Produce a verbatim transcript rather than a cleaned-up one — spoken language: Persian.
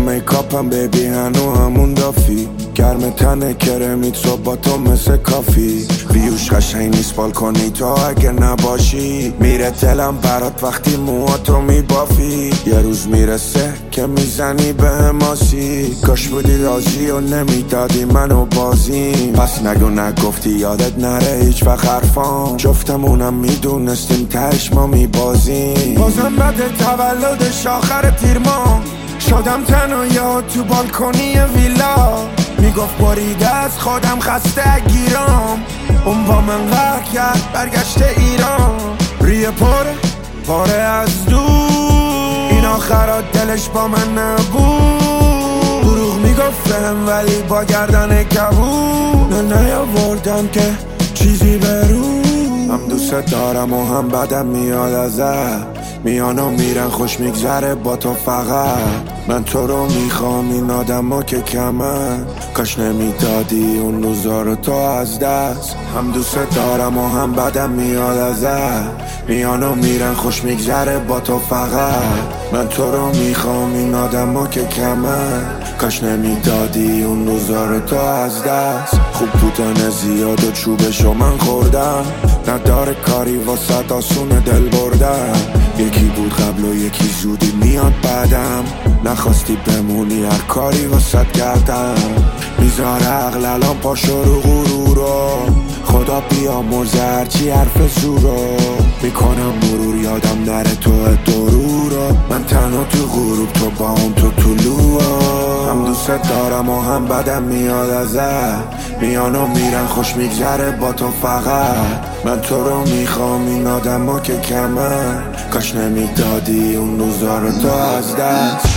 میکاپم بیبی هنو همون دافی، گرم تنه کرمیت صبحاتو مثل کافی، ویوش قشنگ نیست بالکنی تو اگه نباشی، میره دلم برات وقتی موهاتو میبافی، یه روز میرسه که میزنی به هماسی، کاش بودی راضی و نمیدادی منو بازیم، پس نگو نگفتی یادت نره هیچ وقت حرفام، جفتمونم میدونستیم تهش ما میبازیم، بازم بعد تولدش آخر تیر ماه شدم تنها تو بالکنی ویلا، میگفت بریده از خودم خسته گیرام، اون با من قهر کرد برگشته ایران، ریه پاره پاره از دور، این آخرات دلش با من نبود، دروغ میگفت فهم ولی با گردن کبود، نه نیاوردم که چیزی برو، هم دوست دارم و هم بدم میاد ازت، میان و میرن خوش میگذره با تو فقط، من تو رو میخوام این آدم ها که کمن، کاش نمیدادی اون روزا رو تو از دست، هم دوست دارم و هم بدم میاد ازت، میان و میرن خوش میگذره با تو فقط، من تو رو میخوام این آدم ها که کمن، کاش نمیدادی اون روزا رو تو از دست، خوب بودن زیاد و چوبشو من خوردم، نداره کاری واسه آسون دل بردم، یکی بود قبل و یکی زودی میاد بعدم، نخواستی بمونی هر کاری واسط کردم، میذاره عقل الان پاشو رو غرورو، خدا بیامرزه هرچی حرف زورو، میکنم مرور یادم نره تو درورو، من تنها تو غروب تو با اون تو طلوع، هم دوست دارم و هم بدم میاد ازت، میان و میرن خوش میگذره با تو فقط، من تو رو میخوام این آدم ها که کمن، کاش نمیدادی اون روزا رو تو از دست.